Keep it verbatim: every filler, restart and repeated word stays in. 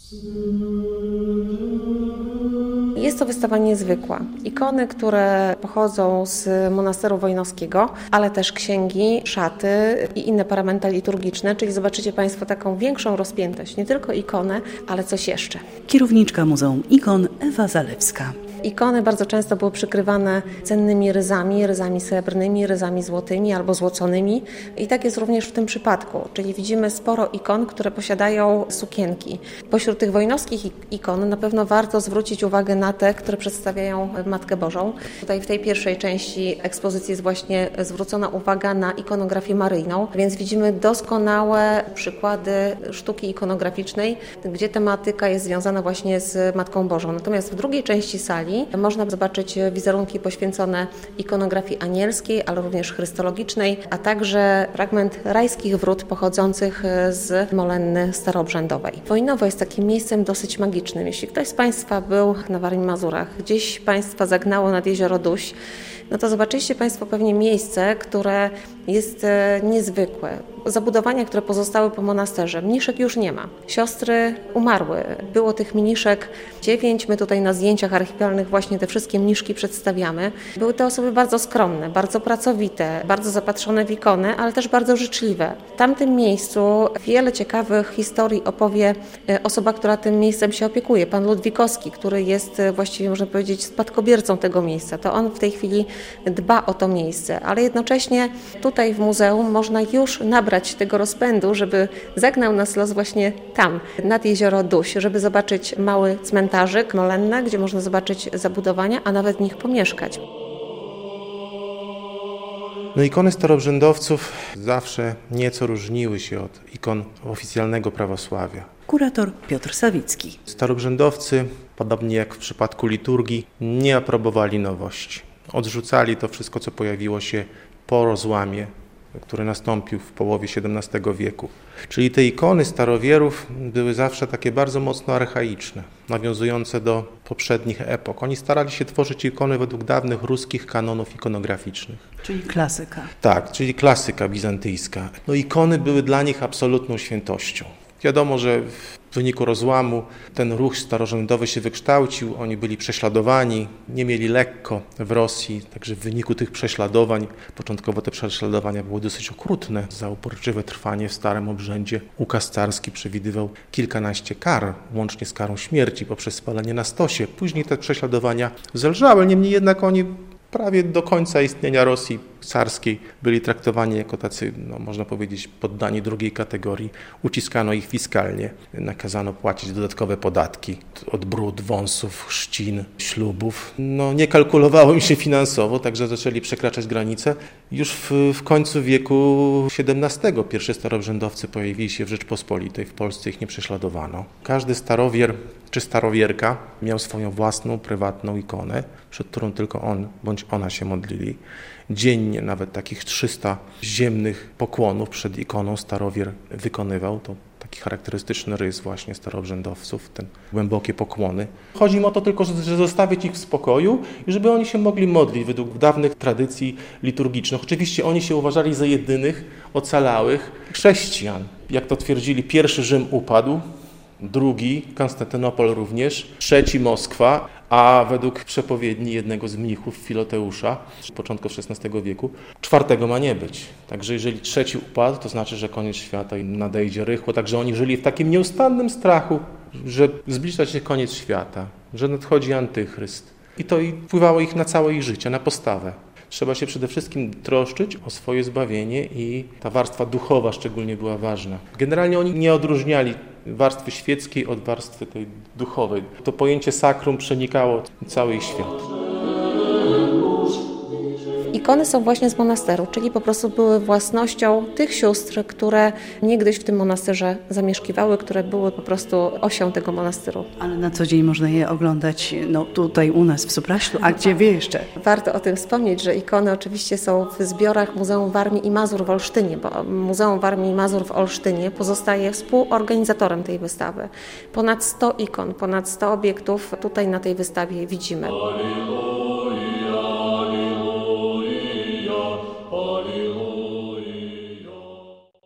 Jest to wystawa niezwykła. Ikony, które pochodzą z monasteru wojnowskiego, ale też księgi, szaty i inne paramenta liturgiczne, czyli zobaczycie Państwo taką większą rozpiętość, nie tylko ikonę, ale coś jeszcze. Kierowniczka Muzeum Ikon Ewa Zalewska. Ikony bardzo często były przykrywane cennymi ryzami, ryzami srebrnymi, ryzami złotymi albo złoconymi. I tak jest również w tym przypadku, czyli widzimy sporo ikon, które posiadają sukienki. Pośród tych wojnowskich ikon na pewno warto zwrócić uwagę na te, które przedstawiają Matkę Bożą. Tutaj w tej pierwszej części ekspozycji jest właśnie zwrócona uwaga na ikonografię maryjną, więc widzimy doskonałe przykłady sztuki ikonograficznej, gdzie tematyka jest związana właśnie z Matką Bożą. Natomiast w drugiej części sali można zobaczyć wizerunki poświęcone ikonografii anielskiej, ale również chrystologicznej, a także fragment rajskich wrót pochodzących z Molenny Staroobrzędowej. Wojnowo jest takim miejscem dosyć magicznym. Jeśli ktoś z Państwa był na Warmii i Mazurach, gdzieś Państwa zagnało nad jezioro Duś, no to zobaczyliście Państwo pewnie miejsce, które jest niezwykłe. Zabudowania, które pozostały po monasterze. Mniszek już nie ma. Siostry umarły. Było tych mniszek dziewięć. My tutaj na zdjęciach archiwalnych właśnie te wszystkie mniszki przedstawiamy. Były to osoby bardzo skromne, bardzo pracowite, bardzo zapatrzone w ikony, ale też bardzo życzliwe. W tamtym miejscu wiele ciekawych historii opowie osoba, która tym miejscem się opiekuje. Pan Ludwikowski, który jest właściwie, można powiedzieć, spadkobiercą tego miejsca. To on w tej chwili dba o to miejsce, ale jednocześnie tutaj w muzeum można już nabrać tego rozpędu, żeby zagnał nas los właśnie tam, nad jezioro Duś, żeby zobaczyć mały cmentarzyk Molenna, gdzie można zobaczyć zabudowania, a nawet w nich pomieszkać. No, ikony staroobrzędowców zawsze nieco różniły się od ikon oficjalnego prawosławia. Kurator Piotr Sawicki. Staroobrzędowcy, podobnie jak w przypadku liturgii, nie aprobowali nowości. Odrzucali to wszystko, co pojawiło się po rozłamie, który nastąpił w połowie siedemnastego wieku. Czyli te ikony starowierów były zawsze takie bardzo mocno archaiczne, nawiązujące do poprzednich epok. Oni starali się tworzyć ikony według dawnych ruskich kanonów ikonograficznych. Czyli klasyka. Tak, czyli klasyka bizantyjska. No, ikony były dla nich absolutną świętością. Wiadomo, że w wyniku rozłamu ten ruch starorzędowy się wykształcił, oni byli prześladowani, nie mieli lekko w Rosji, także w wyniku tych prześladowań, początkowo te prześladowania były dosyć okrutne. Za uporczywe trwanie w Starym Obrzędzie ukaz carski przewidywał kilkanaście kar, łącznie z karą śmierci poprzez spalenie na stosie. Później te prześladowania zelżały, niemniej jednak oni prawie do końca istnienia Rosji carskiej byli traktowani jako tacy, no, można powiedzieć, poddani drugiej kategorii. Uciskano ich fiskalnie, nakazano płacić dodatkowe podatki od brud, wąsów, chrzcin, ślubów. No, nie kalkulowało im się finansowo, także zaczęli przekraczać granice. Już w, w końcu wieku siedemnastego pierwszy staroobrzędowcy pojawili się w Rzeczpospolitej, w Polsce ich nie prześladowano. Każdy starowier czy starowierka miał swoją własną, prywatną ikonę, przed którą tylko on bądź ona się modlili. Dziennie nawet takich trzysta ziemnych pokłonów przed ikoną starowier wykonywał. To taki charakterystyczny rys właśnie staroobrzędowców, ten głębokie pokłony. Chodzi im o to tylko, że zostawić ich w spokoju i żeby oni się mogli modlić według dawnych tradycji liturgicznych. Oczywiście oni się uważali za jedynych ocalałych chrześcijan. Jak to twierdzili, pierwszy Rzym upadł, drugi Konstantynopol również, trzeci Moskwa, a według przepowiedni jednego z mnichów, Filoteusza, z początku szesnastego wieku, czwartego ma nie być. Także jeżeli trzeci upadł, to znaczy, że koniec świata nadejdzie rychło. Także oni żyli w takim nieustannym strachu, że zbliża się koniec świata, że nadchodzi antychryst. I to wpływało ich na całe ich życie, na postawę. Trzeba się przede wszystkim troszczyć o swoje zbawienie i ta warstwa duchowa szczególnie była ważna. Generalnie oni nie odróżniali warstwy świeckiej od warstwy tej duchowej. To pojęcie sakrum przenikało cały ich świat. Ikony są właśnie z monasteru, czyli po prostu były własnością tych sióstr, które niegdyś w tym monasterze zamieszkiwały, które były po prostu osią tego monasteru. Ale na co dzień można je oglądać no, tutaj u nas w Supraślu, a gdzie wie jeszcze? Warto o tym wspomnieć, że ikony oczywiście są w zbiorach Muzeum Warmii i Mazur w Olsztynie, bo Muzeum Warmii i Mazur w Olsztynie pozostaje współorganizatorem tej wystawy. Ponad sto ikon, ponad sto obiektów tutaj na tej wystawie widzimy.